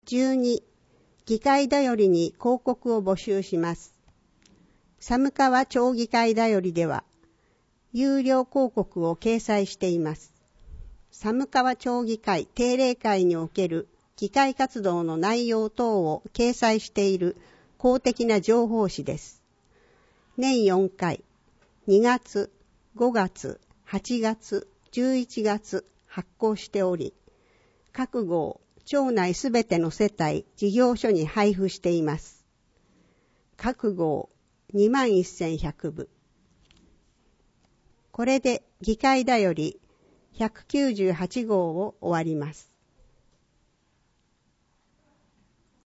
12、議会だよりに広告を募集します。寒川町議会だよりでは、有料広告を掲載しています。寒川町議会定例会における議会活動の内容等を掲載している公的な情報誌です。年4回、2月、5月、8月、11月発行しており、各号、町内すべての世帯、事業所に配布しています。各号、21,100部。これで議会だより198号を終わります。